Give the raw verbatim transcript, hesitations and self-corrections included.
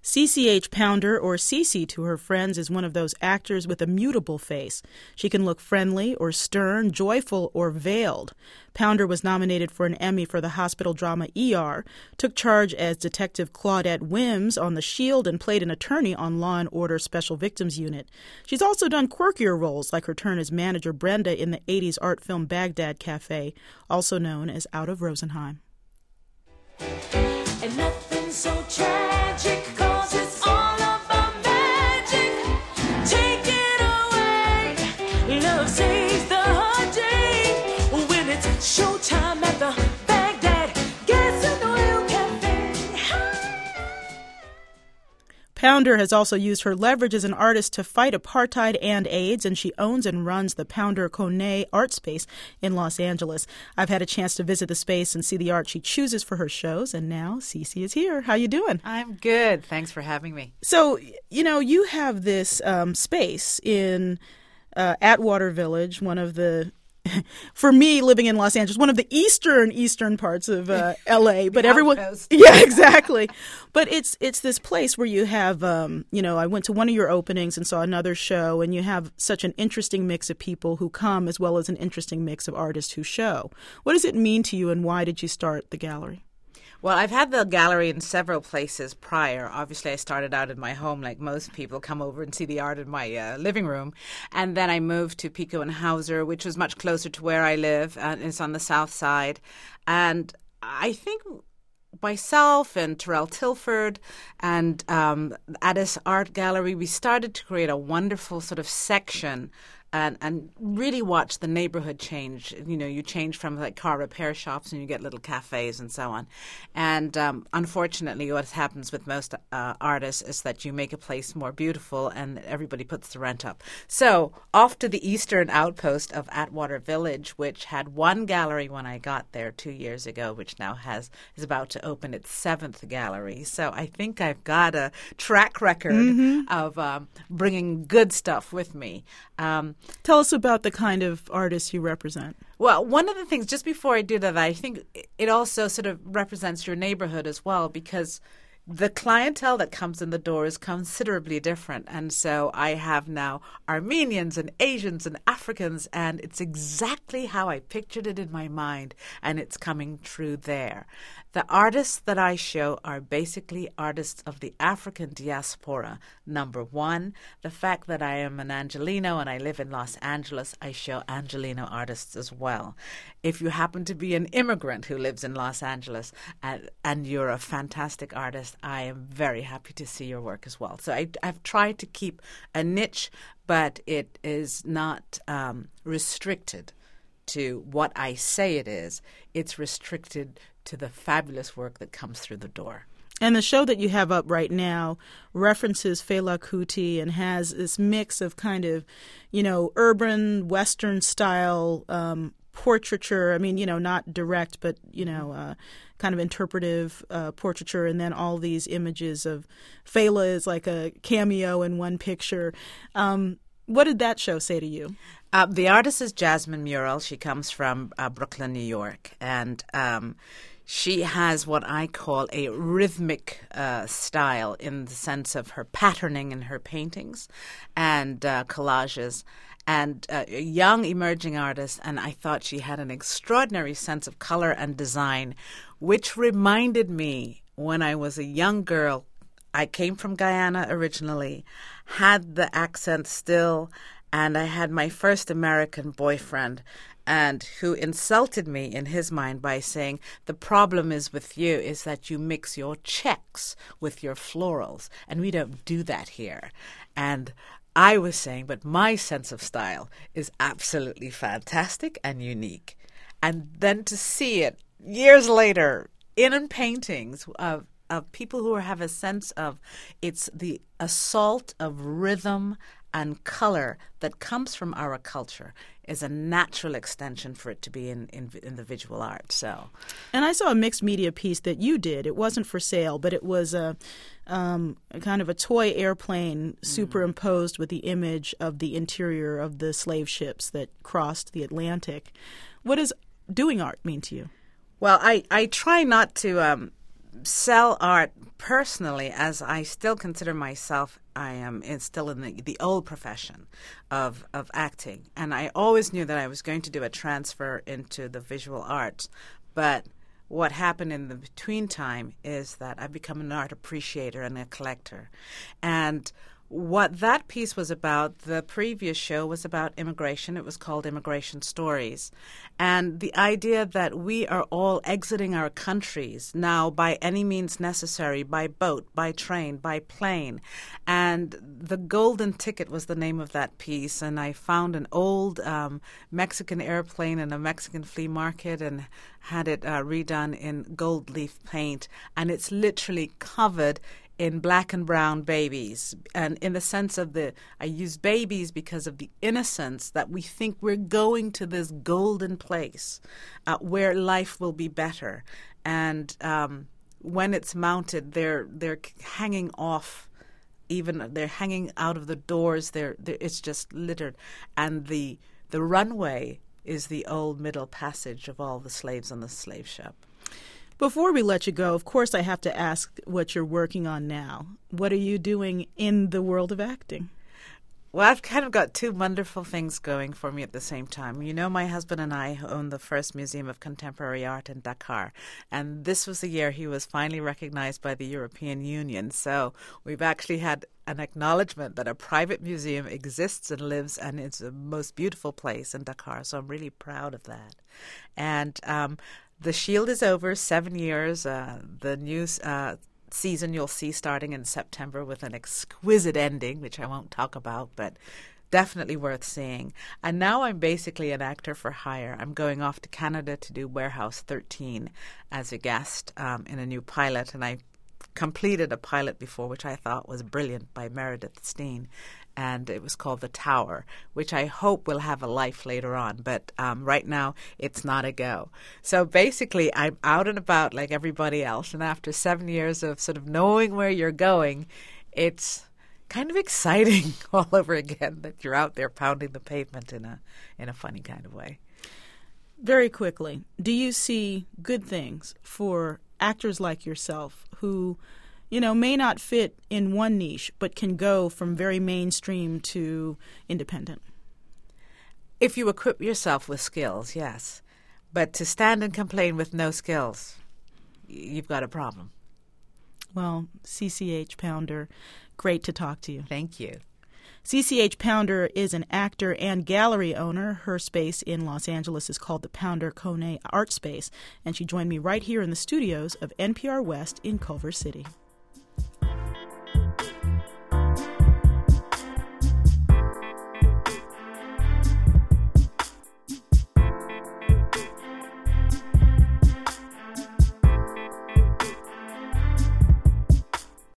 C C H Pounder, or Cece to her friends, is one of those actors with a mutable face. She can look friendly or stern, joyful or veiled. Pounder was nominated for an Emmy for the hospital drama E R, took charge as Detective Claudette Wims on The Shield, and played an attorney on Law and Order Special Victims Unit. She's also done quirkier roles, like her turn as manager Brenda in the eighties art film Baghdad Cafe, also known as Out of Rosenheim. And nothing so tragic, 'cause it's all about magic. Take it away. Love saves the hard day. When it's showtime at the Baghdad Gas and Oil Cafe. Pounder has also used her leverage as an artist to fight apartheid and AIDS, and she owns and runs the Pounder Kone Art Space in Los Angeles. I've had a chance to visit the space and see the art she chooses for her shows, and now Cece is here. How you doing? I'm good. Thanks for having me. So, you know, you have this um, space in uh, Atwater Village, one of the for me, living in Los Angeles, one of the eastern eastern parts of uh, L A, but everyone, outpost. yeah, exactly. But it's it's this place where you have, um, you know, I went to one of your openings and saw another show, and you have such an interesting mix of people who come, as well as an interesting mix of artists who show. What does it mean to you, and why did you start the gallery? Well, I've had the gallery in several places prior. Obviously, I started out in my home, like most people, come over and see the art in my uh, living room. And then I moved to Pico and Hauser, which was much closer to where I live. And it's on the south side. And I think myself and Terrell Tilford and um, Addis Art Gallery, we started to create a wonderful sort of section and and really watch the neighborhood change. You know, you change from like car repair shops and you get little cafes and so on. And um, unfortunately, what happens with most uh, artists is that you make a place more beautiful and everybody puts the rent up. So off to the eastern outpost of Atwater Village, which had one gallery when I got there two years ago, which now has is about to open its seventh gallery. So I think I've got a track record mm-hmm. of um, bringing good stuff with me. Um, Tell us about the kind of artists you represent. Well, one of the things, just before I do that, I think it also sort of represents your neighborhood as well, because the clientele that comes in the door is considerably different. And so I have now Armenians and Asians and Africans, and it's exactly how I pictured it in my mind, and it's coming true there. The artists that I show are basically artists of the African diaspora. Number one, the fact that I am an Angelino and I live in Los Angeles, I show Angelino artists as well. If you happen to be an immigrant who lives in Los Angeles and, and you're a fantastic artist, I am very happy to see your work as well. So I, I've tried to keep a niche, but it is not um, restricted to what I say it is. It's restricted to the fabulous work that comes through the door. And the show that you have up right now references Fela Kuti and has this mix of kind of, you know, urban, Western style um, portraiture. I mean, you know, not direct, but, you know, uh, kind of interpretive uh, portraiture. And then all these images of Fela is like a cameo in one picture. Um, what did that show say to you? Uh, the artist is Jasmine Murrell. She comes from uh, Brooklyn, New York. And um, she has what I call a rhythmic uh, style in the sense of her patterning in her paintings and uh, collages. And uh, a young emerging artist, and I thought she had an extraordinary sense of color and design, which reminded me when I was a young girl. I came from Guyana originally, had the accent still, and I had my first American boyfriend, and who insulted me in his mind by saying, the problem is with you is that you mix your checks with your florals, and we don't do that here. And I was saying, but my sense of style is absolutely fantastic and unique. And then to see it years later in paintings of of people who have a sense of it's the assault of rhythm and color that comes from our culture is a natural extension for it to be in, in, in the visual art. So, and I saw a mixed media piece that you did. It wasn't for sale, but it was a, um, a kind of a toy airplane superimposed with the image of the interior of the slave ships that crossed the Atlantic. What does doing art mean to you? Well, I, I try not to um, sell art personally, as I still consider myself, I am in, still in the, the old profession of, of acting. And I always knew that I was going to do a transfer into the visual arts. But what happened in the between time is that I've become an art appreciator and a collector. And what that piece was about, the previous show was about immigration. It was called Immigration Stories. And the idea that we are all exiting our countries now by any means necessary, by boat, by train, by plane. And The Golden Ticket was the name of that piece. And I found an old um, Mexican airplane in a Mexican flea market and had it uh, redone in gold leaf paint. And it's literally covered in black and brown babies. And in the sense of the, I use babies because of the innocence that we think we're going to this golden place uh, where life will be better. And um, when it's mounted, they're they're hanging off, even they're hanging out of the doors. They're, they're it's just littered. And the the runway is the old Middle Passage of all the slaves on the slave ship. Before we let you go, of course, I have to ask what you're working on now. What are you doing in the world of acting? Well, I've kind of got two wonderful things going for me at the same time. You know, my husband and I own the first Museum of Contemporary Art in Dakar, and this was the year he was finally recognized by the European Union. So we've actually had an acknowledgement that a private museum exists and lives, and it's the most beautiful place in Dakar. So I'm really proud of that. And um, The Shield is over, seven years. Uh, the new uh, season you'll see starting in September with an exquisite ending, which I won't talk about, but definitely worth seeing. And now I'm basically an actor for hire. I'm going off to Canada to do Warehouse thirteen as a guest um, in a new pilot, and I completed a pilot before, which I thought was brilliant, by Meredith Steen. And it was called The Tower, which I hope will have a life later on. But um, right now, it's not a go. So basically, I'm out and about like everybody else. And after seven years of sort of knowing where you're going, it's kind of exciting all over again that you're out there pounding the pavement in a in a funny kind of way. Very quickly, do you see good things for actors like yourself who, you know, may not fit in one niche, but can go from very mainstream to independent? If you equip yourself with skills, yes. But to stand and complain with no skills, you've got a problem. Well, C C H Pounder, great to talk to you. Thank you. C C H Pounder is an actor and gallery owner. Her space in Los Angeles is called the Pounder Kone Art Space, and she joined me right here in the studios of N P R West in Culver City.